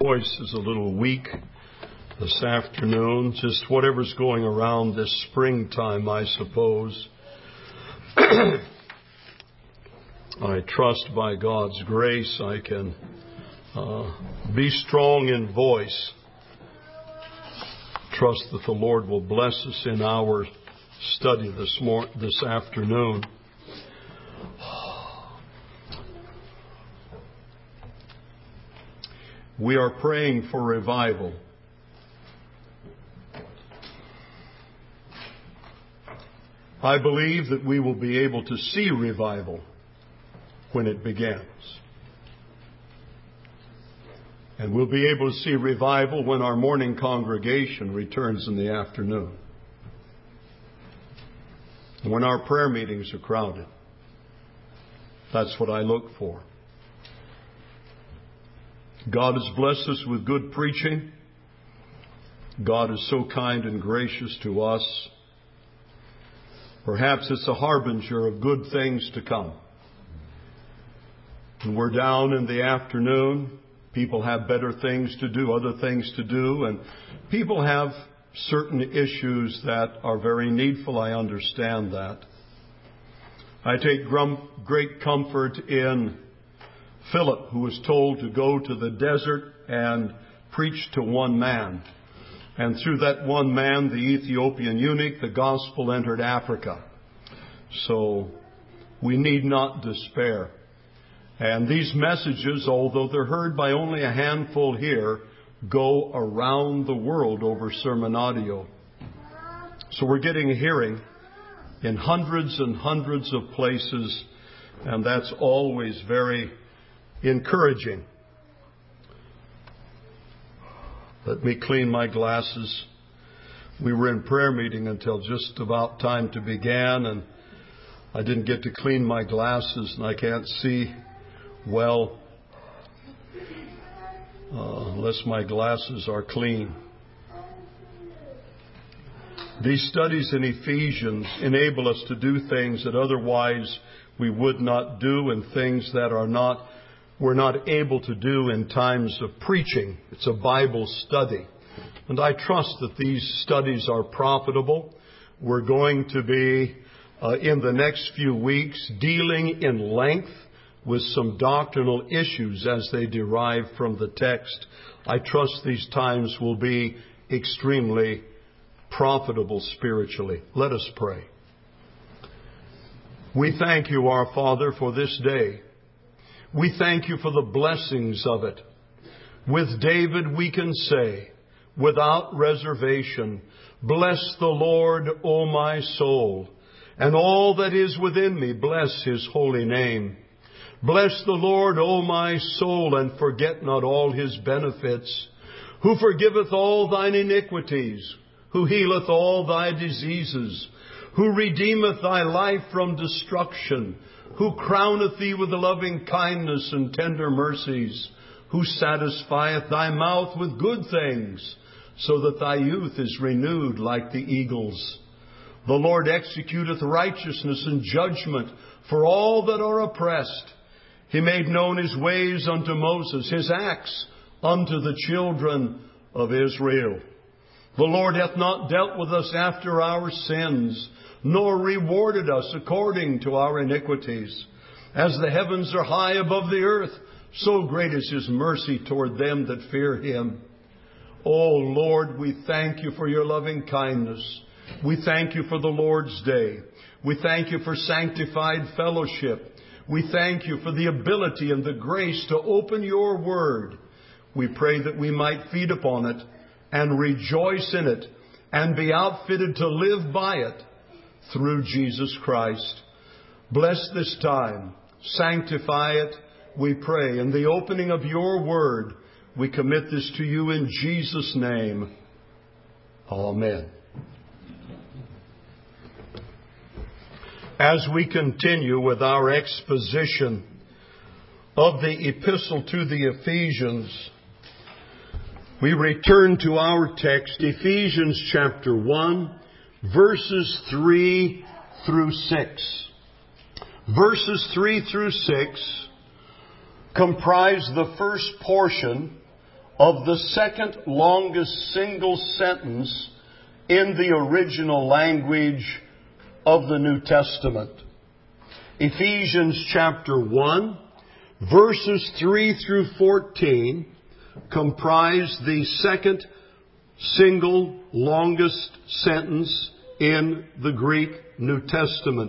Voice is a little weak this afternoon. Just whatever's going around this springtime, I suppose. I trust by God's grace I can be strong in voice. Trust that the Lord will bless us in our study this afternoon. We are praying for revival. I believe that we will be able to see revival when it begins. And we'll be able to see revival when our morning congregation returns in the afternoon. And when our prayer meetings are crowded. That's what I look for. God has blessed us with good preaching. God is so kind and gracious to us. Perhaps it's a harbinger of good things to come. When we're down in the afternoon, people have better things to do, other things to do, and people have certain issues that are very needful. I understand that. I take great comfort in Philip, who was told to go to the desert and preach to one man. And through that one man, the Ethiopian eunuch, the gospel entered Africa. So we need not despair. And these messages, although they're heard by only a handful here, go around the world over sermon audio. So we're getting a hearing in hundreds and hundreds of places, and that's always very encouraging. Let me clean my glasses. We were in prayer meeting until just about time to begin, and I didn't get to clean my glasses, and I can't see well unless my glasses are clean. These studies in Ephesians enable us to do things that otherwise we would not do, and things that we're not able to do in times of preaching. It's a Bible study. And I trust that these studies are profitable. We're going to be, in the next few weeks, dealing in length with some doctrinal issues as they derive from the text. I trust these times will be extremely profitable spiritually. Let us pray. We thank you, our Father, for this day. We thank you for the blessings of it. With David we can say, without reservation, bless the Lord, O my soul, and all that is within me, bless His holy name. Bless the Lord, O my soul, and forget not all His benefits, who forgiveth all thine iniquities, who healeth all thy diseases, who redeemeth thy life from destruction, who crowneth thee with loving kindness and tender mercies, who satisfieth thy mouth with good things, so that thy youth is renewed like the eagles. The Lord executeth righteousness and judgment for all that are oppressed. He made known His ways unto Moses, His acts unto the children of Israel. The Lord hath not dealt with us after our sins, nor rewarded us according to our iniquities. As the heavens are high above the earth, so great is His mercy toward them that fear Him. O Lord, we thank you for your loving kindness. We thank you for the Lord's day. We thank you for sanctified fellowship. We thank you for the ability and the grace to open your word. We pray that we might feed upon it and rejoice in it and be outfitted to live by it through Jesus Christ. Bless this time. Sanctify it, we pray. In the opening of your word, we commit this to you in Jesus' name. Amen. As we continue with our exposition of the epistle to the Ephesians, we return to our text, Ephesians chapter 1, verses 3 through 6. Verses 3 through 6 comprise the first portion of the second longest single sentence in the original language of the New Testament. Ephesians chapter 1, verses 3 through 14 comprise the second single longest sentence in the Greek New Testament.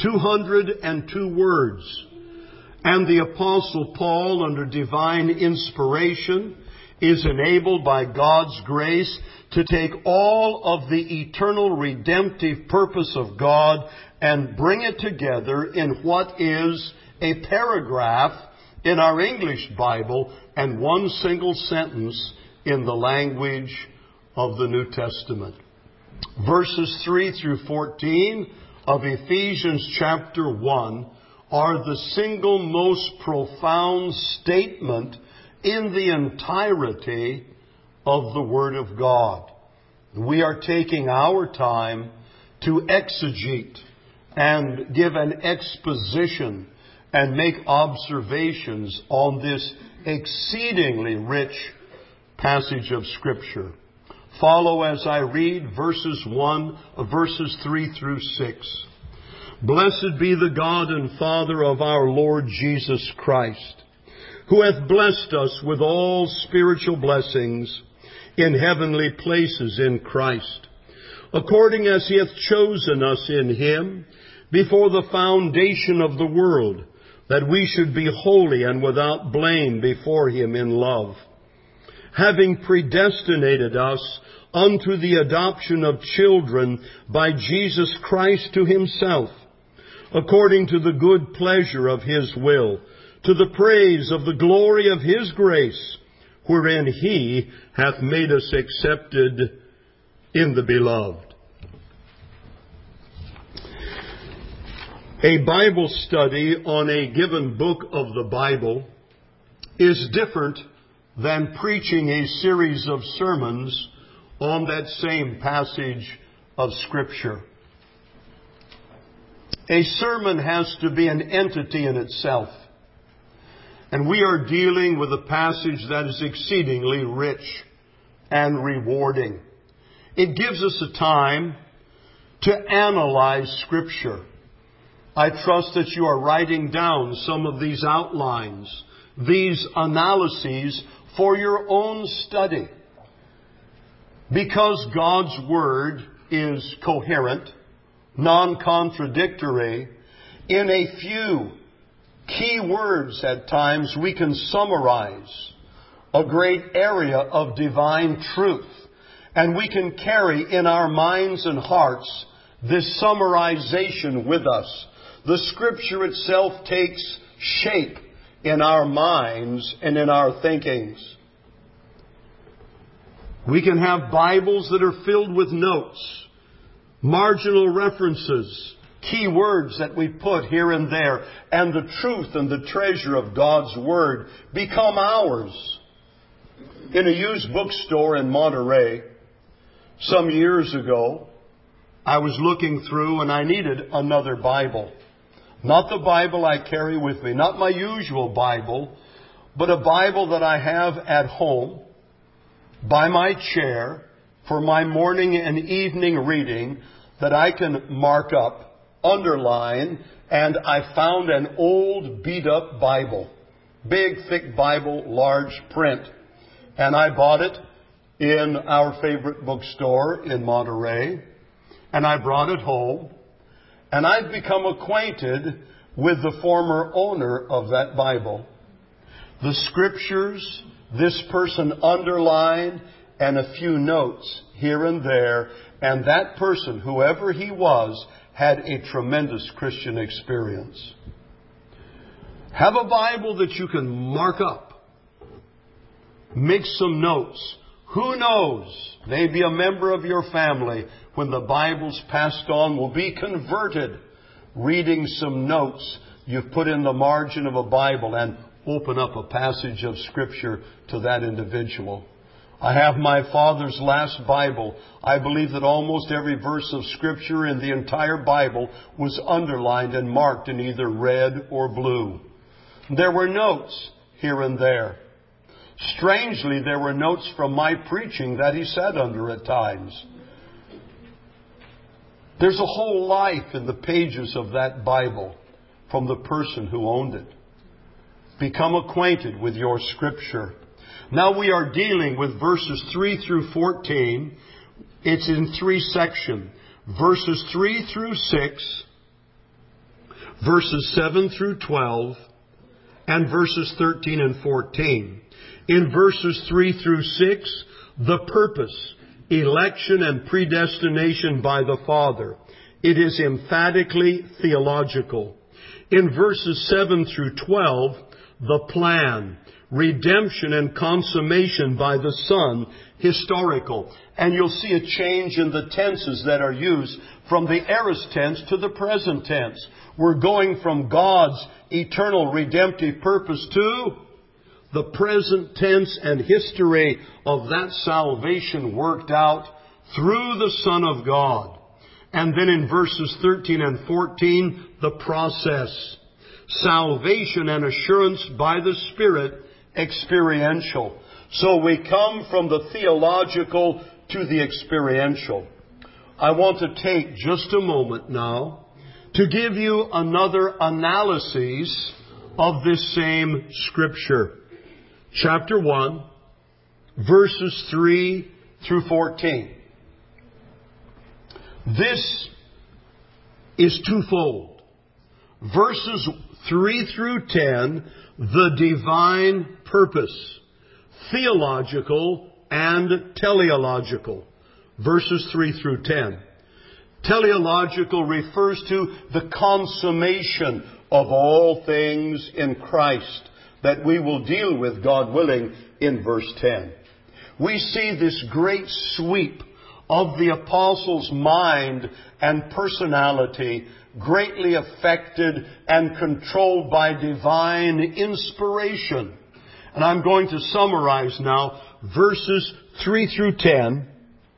202 words. And the Apostle Paul, under divine inspiration, is enabled by God's grace to take all of the eternal redemptive purpose of God and bring it together in what is a paragraph in our English Bible and one single sentence in the language of the New Testament. Verses 3 through 14 of Ephesians chapter 1 are the single most profound statement in the entirety of the Word of God. We are taking our time to exegete and give an exposition and make observations on this exceedingly rich passage of Scripture. Follow as I read verses 3 through 6. Blessed be the God and Father of our Lord Jesus Christ, who hath blessed us with all spiritual blessings in heavenly places in Christ, according as He hath chosen us in Him before the foundation of the world, that we should be holy and without blame before Him in love, having predestinated us unto the adoption of children by Jesus Christ to Himself, according to the good pleasure of His will, to the praise of the glory of His grace, wherein He hath made us accepted in the Beloved. A Bible study on a given book of the Bible is different than preaching a series of sermons on that same passage of Scripture. A sermon has to be an entity in itself. And we are dealing with a passage that is exceedingly rich and rewarding. It gives us a time to analyze Scripture. I trust that you are writing down some of these outlines, these analyses for your own study. Because God's Word is coherent, non-contradictory, in a few key words at times we can summarize a great area of divine truth. And we can carry in our minds and hearts this summarization with us. The Scripture itself takes shape in our minds and in our thinkings. We can have Bibles that are filled with notes, marginal references, key words that we put here and there, and the truth and the treasure of God's Word become ours. In a used bookstore in Monterey, some years ago, I was looking through and I needed another Bible. Not the Bible I carry with me, not my usual Bible, but a Bible that I have at home by my chair for my morning and evening reading that I can mark up, underline, and I found an old beat-up Bible. Big, thick Bible, large print. And I bought it in our favorite bookstore in Monterey. And I brought it home. And I've become acquainted with the former owner of that Bible. The Scriptures, this person underlined, and a few notes here and there. And that person, whoever he was, had a tremendous Christian experience. Have a Bible that you can mark up. Make some notes. Who knows? Maybe a member of your family, when the Bible's passed on, will be converted. Reading some notes you've put in the margin of a Bible and open up a passage of Scripture to that individual. I have my father's last Bible. I believe that almost every verse of Scripture in the entire Bible was underlined and marked in either red or blue. There were notes here and there. Strangely, there were notes from my preaching that he sat under at times. There's a whole life in the pages of that Bible from the person who owned it. Become acquainted with your Scripture. Now we are dealing with verses 3 through 14. It's in 3 sections. Verses 3 through 6, verses 7 through 12, and verses 13 and 14. In verses 3 through 6, the purpose, election and predestination by the Father. It is emphatically theological. In verses 7 through 12, the plan, redemption and consummation by the Son, historical. And you'll see a change in the tenses that are used from the aorist tense to the present tense. We're going from God's eternal redemptive purpose to the present tense and history of that salvation worked out through the Son of God. And then in verses 13 and 14, the process. Salvation and assurance by the Spirit, experiential. So we come from the theological to the experiential. I want to take just a moment now to give you another analysis of this same Scripture. Chapter 1, verses 3 through 14. This is twofold. Verses 3 through 10, the divine purpose, theological and teleological. Verses 3 through 10. Teleological refers to the consummation of all things in Christ that we will deal with, God willing, in verse 10. We see this great sweep of the apostle's mind and personality greatly affected and controlled by divine inspiration. And I'm going to summarize now verses 3 through 10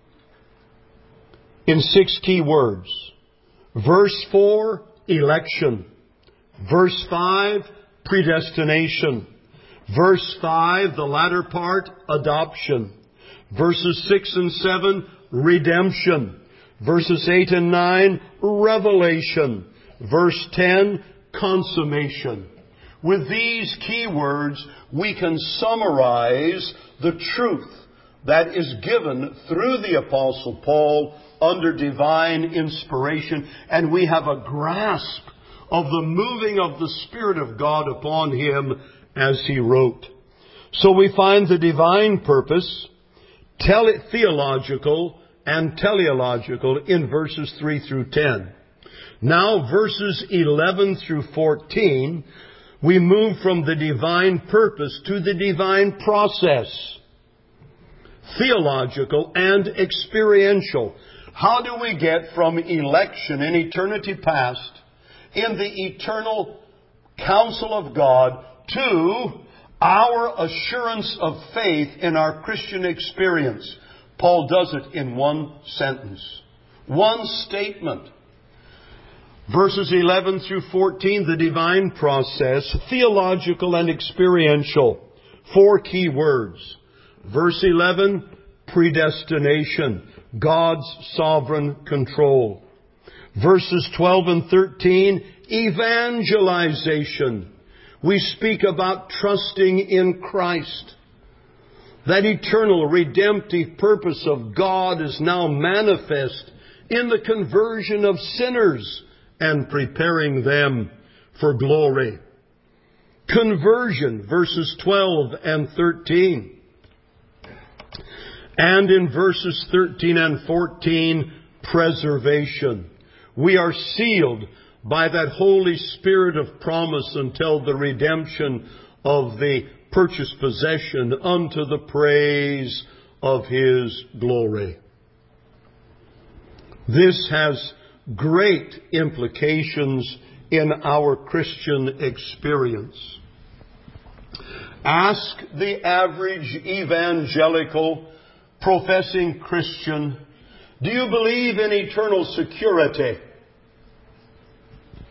in 6 key words. Verse 4, election. Verse 5, predestination. Verse 5, the latter part, adoption. Verses 6 and 7, redemption. Verses 8 and 9, revelation. Verse 10, consummation. With these key words, we can summarize the truth that is given through the Apostle Paul under divine inspiration, and we have a grasp of the moving of the Spirit of God upon him as he wrote. So we find the divine purpose, theological and teleological, in verses 3 through 10. Now, verses 11 through 14, we move from the divine purpose to the divine process, theological and experiential. How do we get from election in eternity past, in the eternal counsel of God, to our assurance of faith in our Christian experience? Paul does it in one sentence, one statement. Verses 11 through 14, the divine process, theological and experiential. 4 key words. Verse 11, predestination, God's sovereign control. Verses 12 and 13, evangelization. We speak about trusting in Christ. That eternal redemptive purpose of God is now manifest in the conversion of sinners and preparing them for glory. Conversion, verses 12 and 13. And in verses 13 and 14, preservation. We are sealed by that Holy Spirit of promise until the redemption of the purchased possession unto the praise of His glory. This has great implications in our Christian experience. Ask the average evangelical professing Christian, do you believe in eternal security?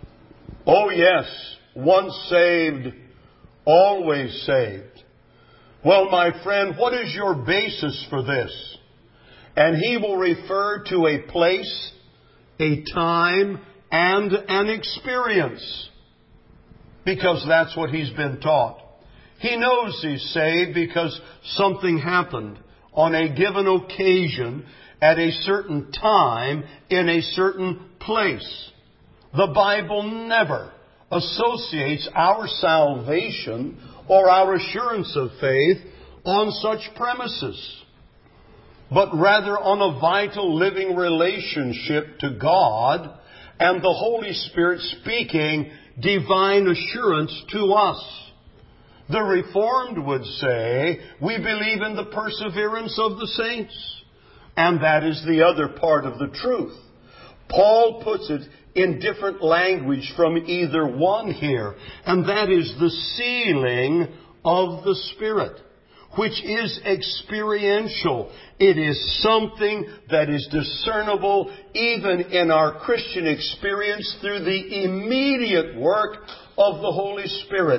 Oh yes, once saved, always saved. Well, my friend, what is your basis for this? And he will refer to a place, a time, and an experience. Because that's what he's been taught. He knows he's saved because something happened on a given occasion at a certain time in a certain place. The Bible never associates our salvation or our assurance of faith on such premises, but rather on a vital living relationship to God and the Holy Spirit speaking divine assurance to us. The Reformed would say, we believe in the perseverance of the saints. And that is the other part of the truth. Paul puts it in different language from either one here. And that is the sealing of the Spirit, which is experiential. It is something that is discernible even in our Christian experience through the immediate work of the Holy Spirit.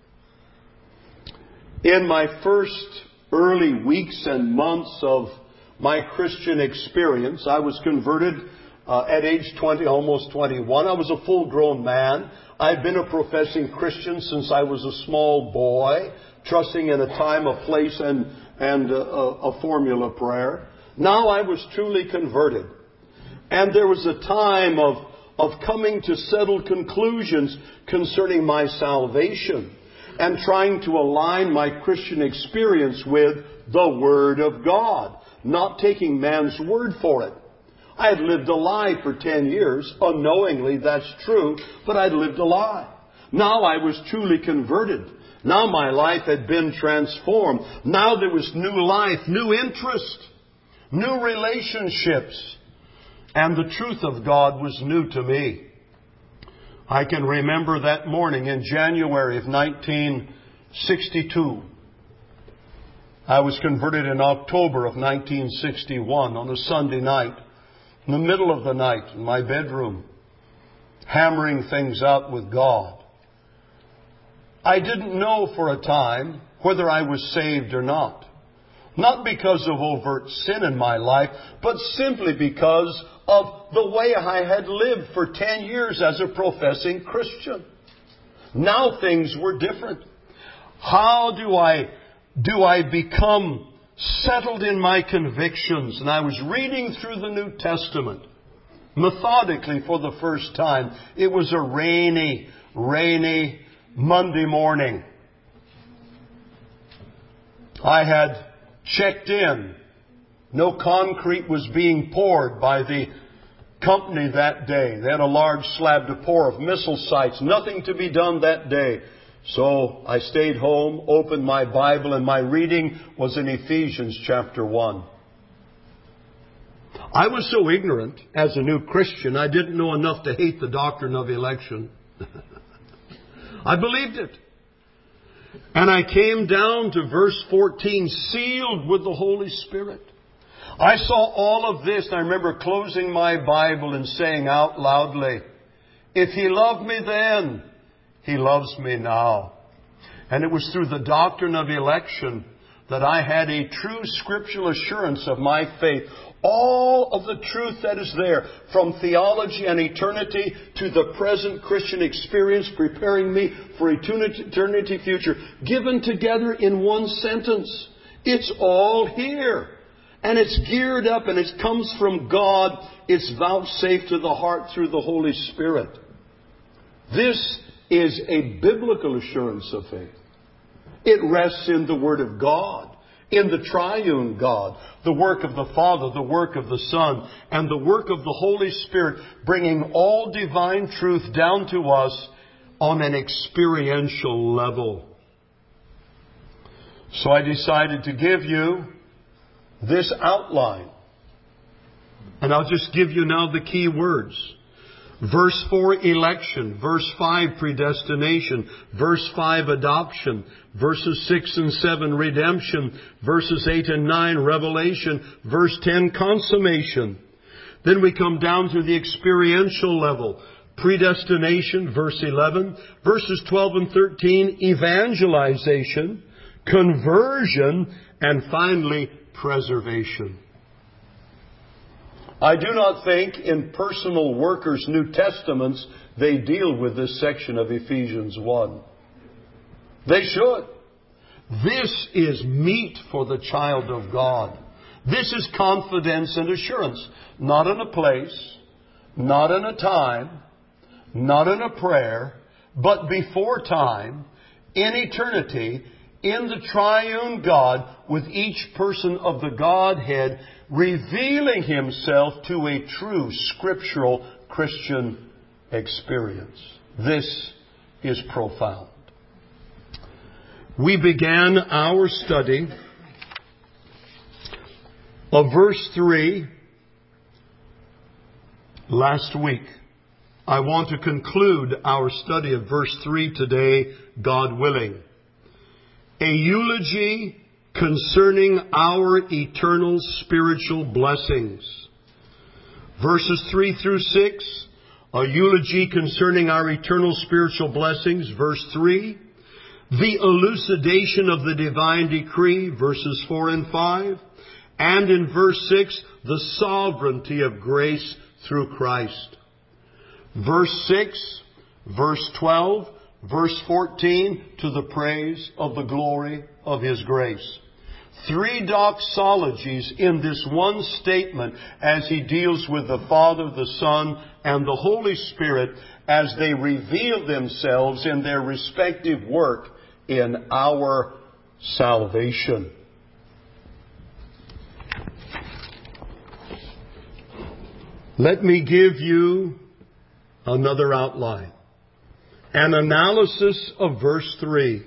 In my first early weeks and months of my Christian experience, I was converted at age 20, almost 21. I was a full-grown man. I'd been a professing Christian since I was a small boy, trusting in a time, a place, and a formula prayer. Now I was truly converted. And there was a time of coming to settled conclusions concerning my salvation and trying to align my Christian experience with the Word of God, not taking man's word for it. I had lived a lie for 10 years. Unknowingly, that's true, but I'd lived a lie. Now I was truly converted. Now my life had been transformed. Now there was new life, new interest, new relationships. And the truth of God was new to me. I can remember that morning in January of 1962. I was converted in October of 1961 on a Sunday night, in the middle of the night in my bedroom, hammering things out with God. I didn't know for a time whether I was saved or not. Not because of overt sin in my life, but simply because of the way I had lived for 10 years as a professing Christian. Now things were different. How do I become settled in my convictions? And I was reading through the New Testament methodically for the first time. It was a rainy Monday morning. I had checked in. No concrete was being poured by the company that day. They had a large slab to pour of missile sites. Nothing to be done that day. So I stayed home, opened my Bible, and my reading was in Ephesians chapter 1. I was so ignorant as a new Christian, I didn't know enough to hate the doctrine of election. I believed it. And I came down to verse 14, sealed with the Holy Spirit. I saw all of this, and I remember closing my Bible and saying out loudly, if He loved me then, He loves me now. And it was through the doctrine of election that I had a true scriptural assurance of my faith. All of the truth that is there, from theology and eternity to the present Christian experience, preparing me for eternity future, given together in one sentence. It's all here. And it's geared up and it comes from God. It's vouchsafed to the heart through the Holy Spirit. This is a biblical assurance of faith. It rests in the Word of God, in the triune God, the work of the Father, the work of the Son, and the work of the Holy Spirit, bringing all divine truth down to us on an experiential level. So I decided to give you this outline. And I'll just give you now the key words. Verse 4, election. Verse 5, predestination. Verse 5, adoption. Verses 6 and 7, redemption. Verses 8 and 9, revelation. Verse 10, consummation. Then we come down to the experiential level. Predestination, verse 11. Verses 12 and 13, evangelization. conversion, and finally, preservation. I do not think in Personal Workers' New Testaments they deal with this section of Ephesians 1. They should. This is meat for the child of God. This is confidence and assurance. Not in a place, not in a time, not in a prayer, but before time, in eternity, in the triune God, with each person of the Godhead revealing Himself to a true scriptural Christian experience. This is profound. We began our study of verse 3 last week. I want to conclude our study of verse 3 today, God willing. A eulogy concerning our eternal spiritual blessings. Verses 3 through 6, a eulogy concerning our eternal spiritual blessings. Verse 3, the elucidation of the divine decree, verses 4 and 5. And in verse 6, the sovereignty of grace through Christ. Verse 6, verse 12, verse 14, to the praise of the glory of His grace. Three doxologies in this one statement as He deals with the Father, the Son, and the Holy Spirit as they reveal themselves in their respective work in our salvation. Let me give you another outline. An analysis of verse 3.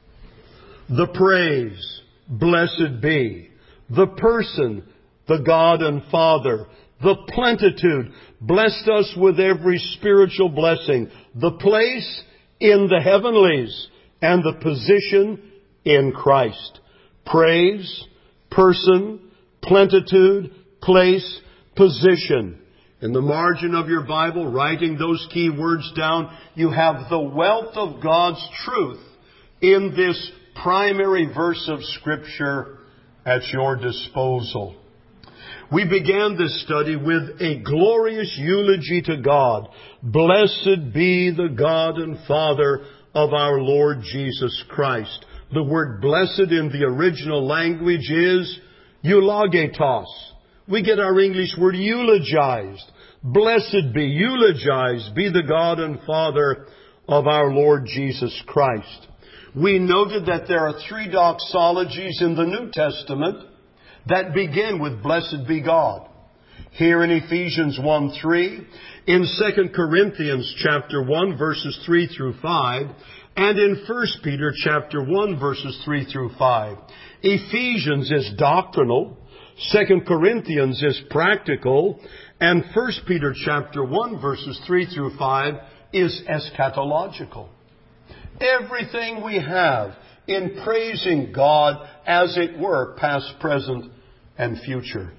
The praise, blessed be. The person, the God and Father. The plenitude, blessed us with every spiritual blessing. The place, in the heavenlies. And the position, in Christ. Praise, person, plenitude, place, position. In the margin of your Bible, writing those key words down, you have the wealth of God's truth in this primary verse of Scripture at your disposal. We began this study with a glorious eulogy to God. Blessed be the God and Father of our Lord Jesus Christ. The word blessed in the original language is eulogetos. We get our English word eulogized. Blessed be, eulogized be the God and Father of our Lord Jesus Christ. We noted that there are three doxologies in the New Testament that begin with blessed be God. Here in Ephesians 1:3, in 2 Corinthians chapter 1 verses 3 through 5, and in 1 Peter chapter 1 verses 3 through 5. Ephesians is doctrinal, 2 Corinthians is practical, and 1 Peter chapter 1 verses 3 through 5 is eschatological. Everything we have in praising God, as it were, past, present, and future.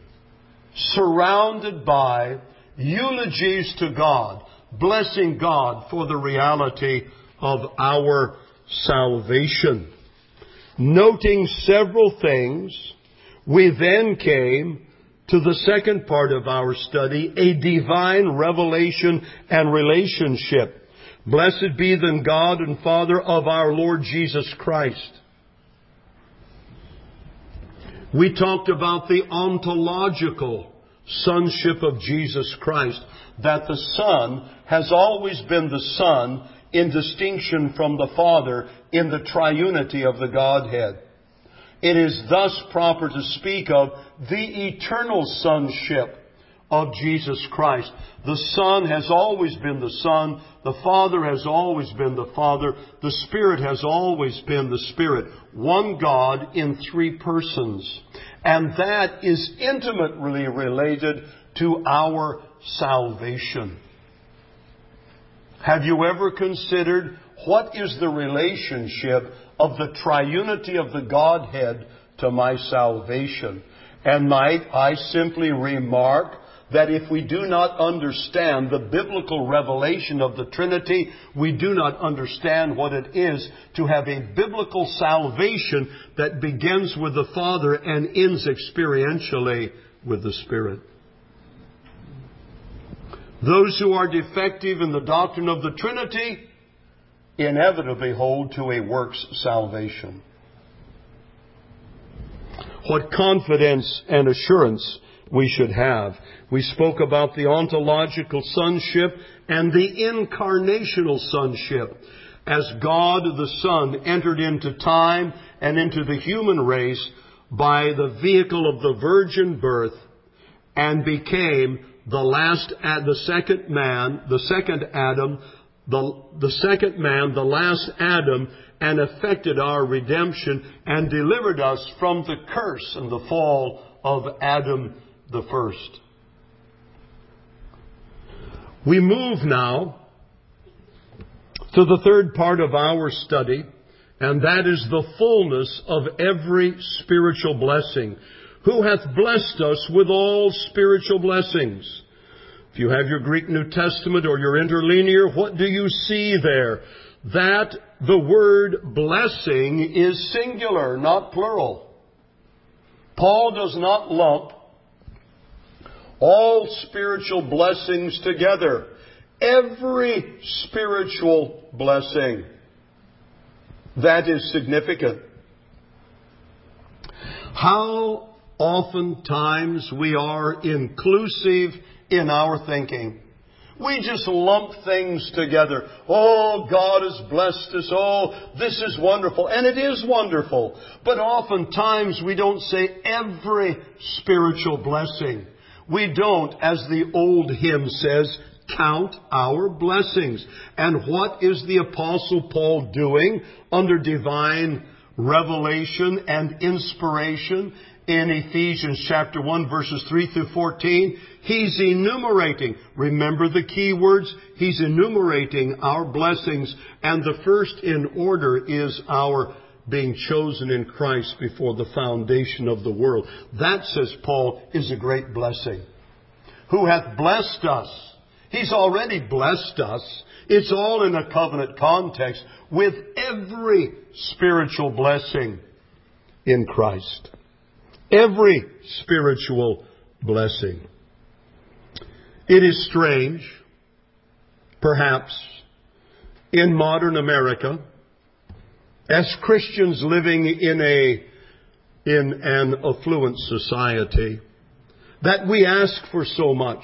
Surrounded by eulogies to God, blessing God for the reality of our salvation. Noting several things, we then came to the second part of our study, a divine revelation and relationship. Blessed be the God and Father of our Lord Jesus Christ. We talked about the ontological sonship of Jesus Christ, that the Son has always been the Son in distinction from the Father in the triunity of the Godhead. It is thus proper to speak of the eternal sonship of Jesus Christ. The Son has always been the Son. The Father has always been the Father. The Spirit has always been the Spirit. One God in three persons. And that is intimately related to our salvation. Have you ever considered what is the relationship of the triunity of the Godhead to my salvation? And might I simply remark that if we do not understand the biblical revelation of the Trinity, we do not understand what it is to have a biblical salvation that begins with the Father and ends experientially with the Spirit. Those who are defective in the doctrine of the Trinity inevitably hold to a works salvation. What confidence and assurance we should have. We spoke about the ontological sonship and the incarnational sonship. As God the Son entered into time and into the human race by the vehicle of the virgin birth and became the second last Adam, and effected our redemption and delivered us from the curse and the fall of Adam the first. We move now to the third part of our study, and that is the fullness of every spiritual blessing. Who hath blessed us with all spiritual blessings? If you have your Greek New Testament or your interlinear, what do you see there? That the word blessing is singular, not plural. Paul does not lump all spiritual blessings together. Every spiritual blessing. That is significant. How oftentimes we are inclusive in our thinking. We just lump things together. Oh, God has blessed us. Oh, this is wonderful. And it is wonderful. But oftentimes we don't say every spiritual blessing. We don't, as the old hymn says, count our blessings. And what is the Apostle Paul doing under divine revelation and inspiration? In Ephesians chapter 1 verses 3 through 14, he's enumerating. Remember the key words? He's enumerating our blessings. And the first in order is our being chosen in Christ before the foundation of the world. That, says Paul, is a great blessing. Who hath blessed us? He's already blessed us. It's all in a covenant context with every spiritual blessing in Christ. Every spiritual blessing. It is strange, perhaps, in modern America, as Christians living in an affluent society, that we ask for so much.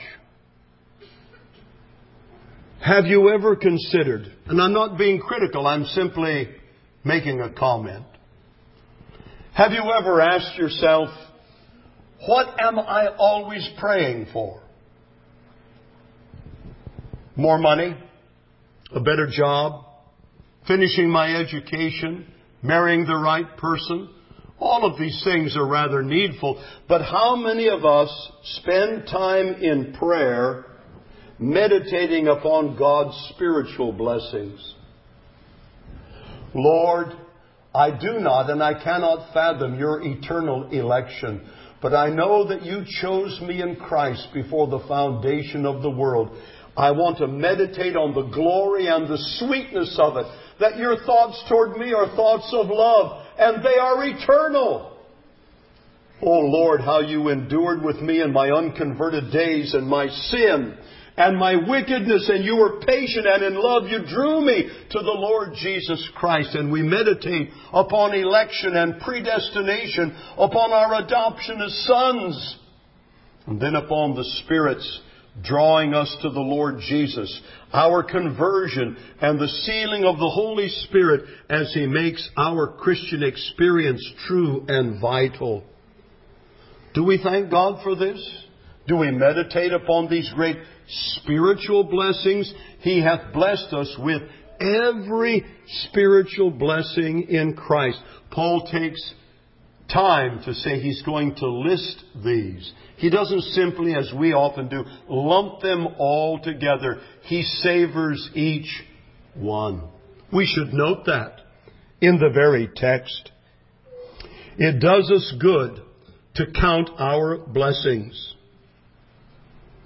Have you ever considered, and I'm not being critical, I'm simply making a comment. Have you ever asked yourself, what am I always praying for? More money? A better job? Finishing my education? Marrying the right person? All of these things are rather needful. But how many of us spend time in prayer meditating upon God's spiritual blessings? Lord, I do not and I cannot fathom your eternal election. But I know that you chose me in Christ before the foundation of the world. I want to meditate on the glory and the sweetness of it. That your thoughts toward me are thoughts of love, and they are eternal. Oh Lord, how you endured with me in my unconverted days and my sin and my wickedness, and you were patient, and in love you drew me to the Lord Jesus Christ. And we meditate upon election and predestination, upon our adoption as sons, and then upon the Spirit's drawing us to the Lord Jesus, our conversion, and the sealing of the Holy Spirit as He makes our Christian experience true and vital. Do we thank God for this? Do we meditate upon these great spiritual blessings? He hath blessed us with every spiritual blessing in Christ. Paul takes time to say he's going to list these. He doesn't simply, as we often do, lump them all together. He savors each one. We should note that in the very text. It does us good to count our blessings.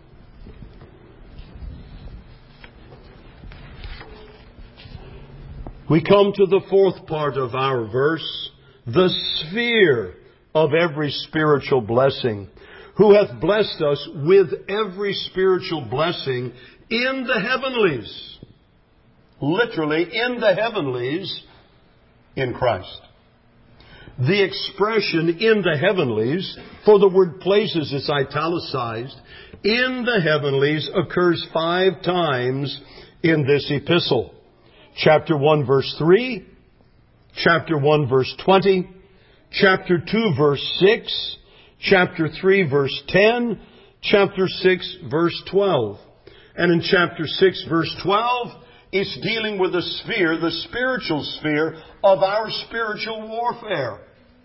We come to the fourth part of our verse, the sphere of every spiritual blessing, who hath blessed us with every spiritual blessing in the heavenlies. Literally, in the heavenlies, in Christ. The expression in the heavenlies, for the word places is italicized, in the heavenlies occurs 5 times in this epistle. Chapter 1 verse 3, chapter 1 verse 20, chapter 2 verse 6, chapter 3 verse 10, chapter 6 verse 12. And in chapter 6 verse 12, it's dealing with the sphere, the spiritual sphere of our spiritual warfare.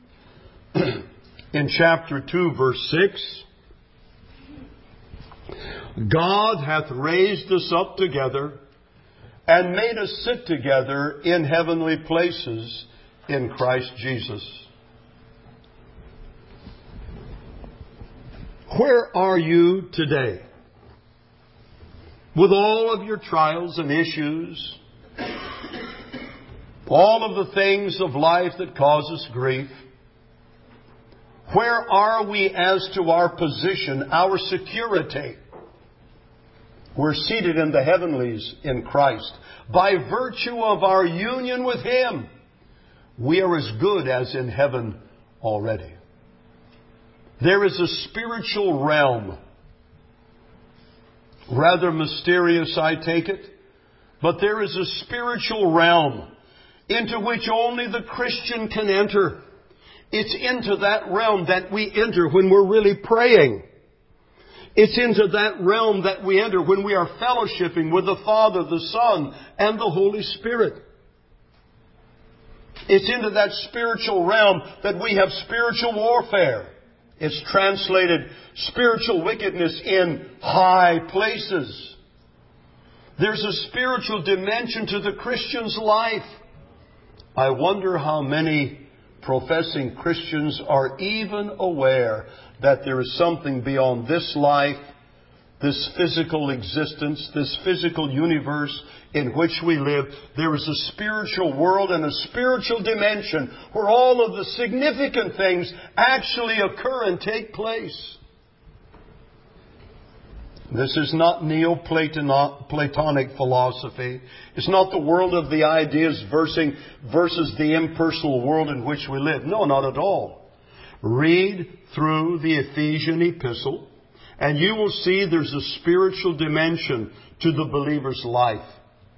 In chapter 2 verse 6, God hath raised us up together and made us sit together in heavenly places in Christ Jesus. Where are you today? With all of your trials and issues, all of the things of life that cause us grief, where are we as to our position, our security? We're seated in the heavenlies in Christ. By virtue of our union with Him, we are as good as in heaven already. There is a spiritual realm. Rather mysterious, I take it. But there is a spiritual realm into which only the Christian can enter. It's into that realm that we enter when we're really praying. It's into that realm that we enter when we are fellowshipping with the Father, the Son, and the Holy Spirit. It's into that spiritual realm that we have spiritual warfare. It's translated spiritual wickedness in high places. There's a spiritual dimension to the Christian's life. I wonder how many professing Christians are even aware that there is something beyond this life, this physical existence, this physical universe in which we live. There is a spiritual world and a spiritual dimension where all of the significant things actually occur and take place. This is not Neoplatonic philosophy. It's not the world of the ideas versus the impersonal world in which we live. No, not at all. Read through the Ephesian epistle, and you will see there's a spiritual dimension to the believer's life.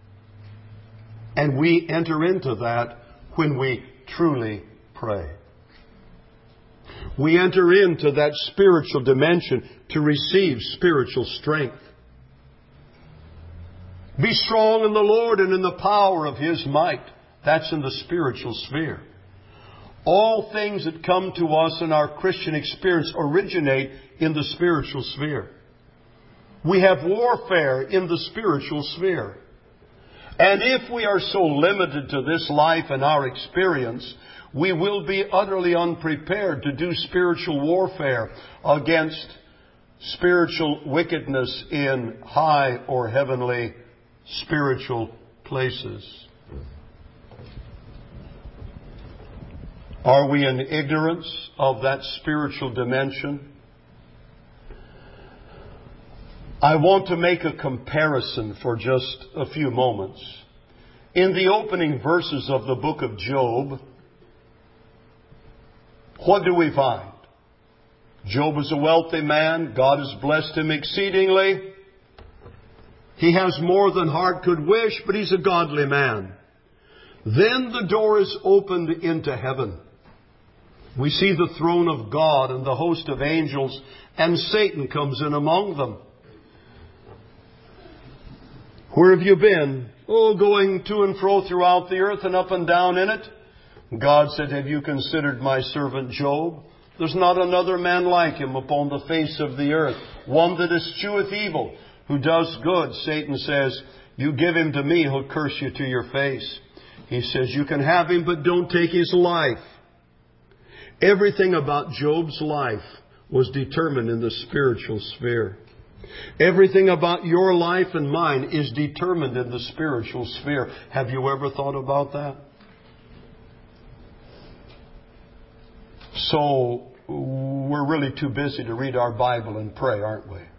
And we enter into that when we truly pray. We enter into that spiritual dimension to receive spiritual strength. Be strong in the Lord and in the power of His might. That's in the spiritual sphere. All things that come to us in our Christian experience originate in the spiritual sphere. We have warfare in the spiritual sphere. And if we are so limited to this life and our experience, we will be utterly unprepared to do spiritual warfare against spiritual wickedness in high or heavenly spiritual places. Are we in ignorance of that spiritual dimension? I want to make a comparison for just a few moments. In the opening verses of the book of Job, what do we find? Job is a wealthy man. God has blessed him exceedingly. He has more than heart could wish, but he's a godly man. Then the door is opened into heaven. We see the throne of God and the host of angels, and Satan comes in among them. Where have you been? Oh, going to and fro throughout the earth and up and down in it. God said, have you considered my servant Job? There's not another man like him upon the face of the earth, one that escheweth evil, who does good. Satan says, you give him to me, he'll curse you to your face. He says, you can have him, but don't take his life. Everything about Job's life was determined in the spiritual sphere. Everything about your life and mine is determined in the spiritual sphere. Have you ever thought about that? So, we're really too busy to read our Bible and pray, aren't we?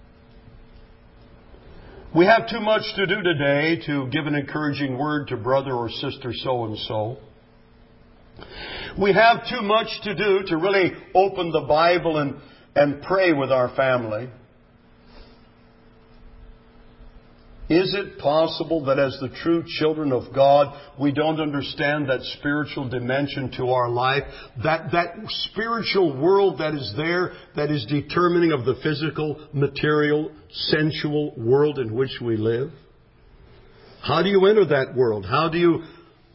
We have too much to do today to give an encouraging word to brother or sister so-and-so. We have too much to do to really open the Bible and pray with our family. Is it possible that as the true children of God, we don't understand that spiritual dimension to our life? That spiritual world that is there, that is determining of the physical, material, sensual world in which we live? How do you enter that world? How do you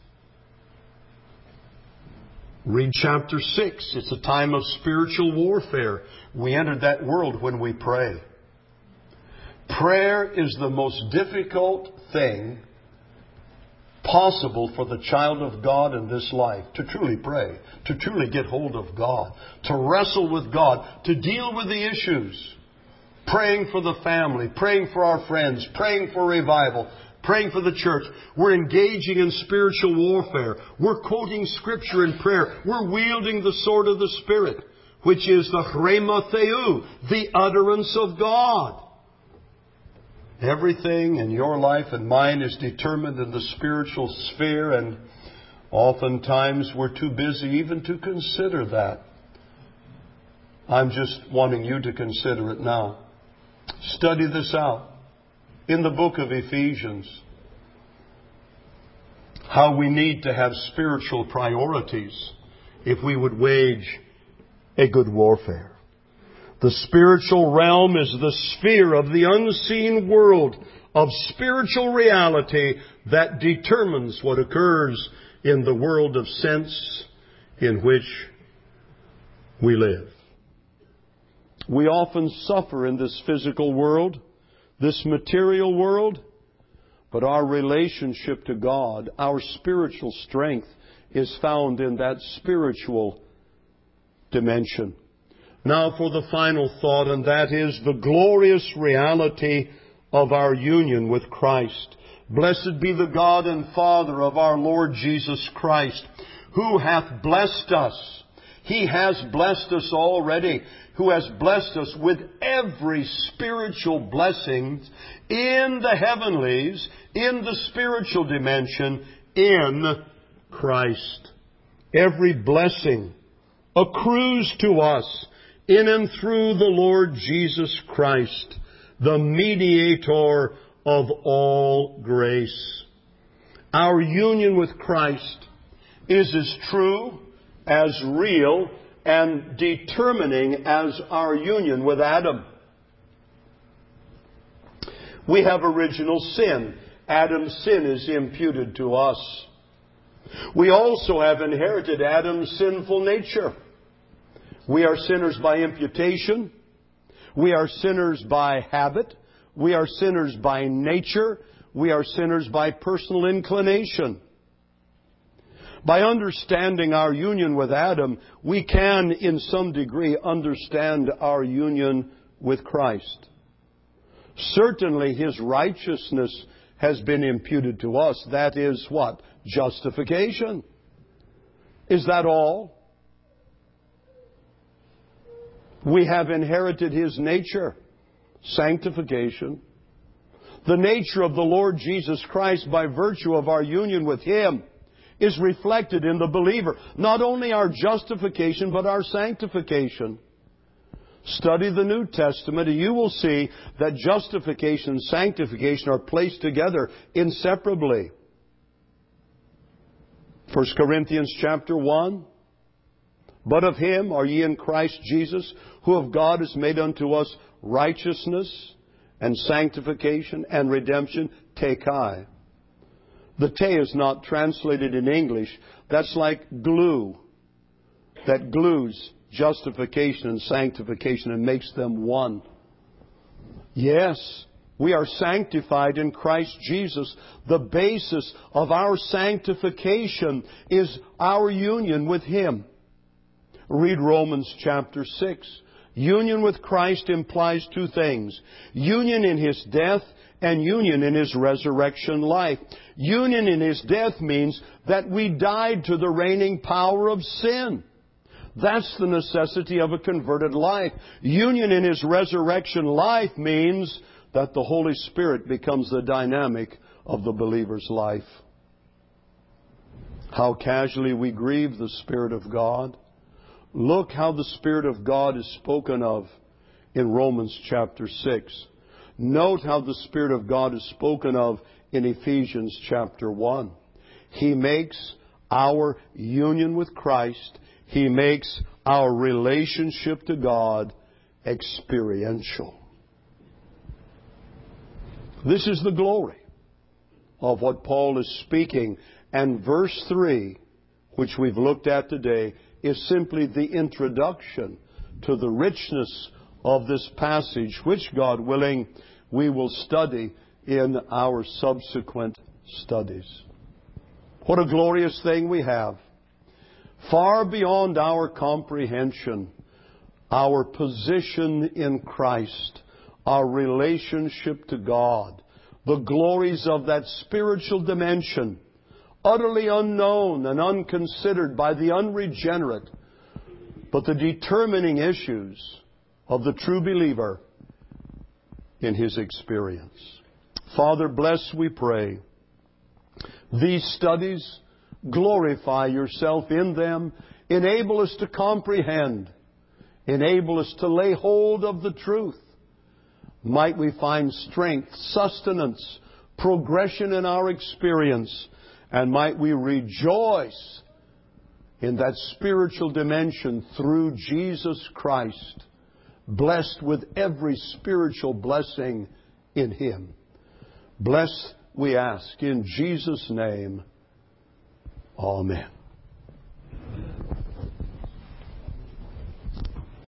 read chapter 6? It's a time of spiritual warfare. We enter that world when we pray. Prayer is the most difficult thing possible for the child of God in this life. To truly pray, to truly get hold of God, to wrestle with God, to deal with the issues. Praying for the family, praying for our friends, praying for revival, praying for the church. We're engaging in spiritual warfare. We're quoting Scripture in prayer. We're wielding the sword of the Spirit, which is the Rhema Theou, the utterance of God. Everything in your life and mine is determined in the spiritual sphere, and oftentimes we're too busy even to consider that. I'm just wanting you to consider it now. Study this out. In the book of Ephesians, how we need to have spiritual priorities if we would wage a good warfare. The spiritual realm is the sphere of the unseen world of spiritual reality that determines what occurs in the world of sense in which we live. We often suffer in this physical world, this material world, but our relationship to God, our spiritual strength, is found in that spiritual dimension. Now for the final thought, and that is the glorious reality of our union with Christ. Blessed be the God and Father of our Lord Jesus Christ, who hath blessed us. He has blessed us already, who has blessed us with every spiritual blessing in the heavenlies, in the spiritual dimension, in Christ. Every blessing accrues to us in and through the Lord Jesus Christ, the mediator of all grace. Our union with Christ is as true, as real, and determining as our union with Adam. We have original sin. Adam's sin is imputed to us. We also have inherited Adam's sinful nature. We are sinners by imputation. We are sinners by habit. We are sinners by nature. We are sinners by personal inclination. By understanding our union with Adam, we can, in some degree, understand our union with Christ. Certainly, His righteousness has been imputed to us. That is what? Justification. Is that all? We have inherited His nature, sanctification. The nature of the Lord Jesus Christ, by virtue of our union with Him, is reflected in the believer. Not only our justification, but our sanctification. Study the New Testament and you will see that justification and sanctification are placed together inseparably. 1 Corinthians chapter 1. But of Him are ye in Christ Jesus, who of God is made unto us righteousness and sanctification and redemption, tekai. The te is not translated in English. That's like glue. That glues justification and sanctification and makes them one. Yes, we are sanctified in Christ Jesus. The basis of our sanctification is our union with Him. Read Romans chapter 6. Union with Christ implies two things: union in His death and union in His resurrection life. Union in His death means that we died to the reigning power of sin. That's the necessity of a converted life. Union in His resurrection life means that the Holy Spirit becomes the dynamic of the believer's life. How casually we grieve the Spirit of God. Look how the Spirit of God is spoken of in Romans chapter 6. Note how the Spirit of God is spoken of in Ephesians chapter 1. He makes our union with Christ, He makes our relationship to God experiential. This is the glory of what Paul is speaking. And verse 3, which we've looked at today, is simply the introduction to the richness of this passage, which, God willing, we will study in our subsequent studies. What a glorious thing we have. Far beyond our comprehension, our position in Christ, our relationship to God, the glories of that spiritual dimension, utterly unknown and unconsidered by the unregenerate, but the determining issues of the true believer in his experience. Father, bless, we pray, these studies. Glorify Yourself in them. Enable us to comprehend. Enable us to lay hold of the truth. Might we find strength, sustenance, progression in our experience, and might we rejoice in that spiritual dimension through Jesus Christ, blessed with every spiritual blessing in Him. Bless, we ask, in Jesus' name. Amen.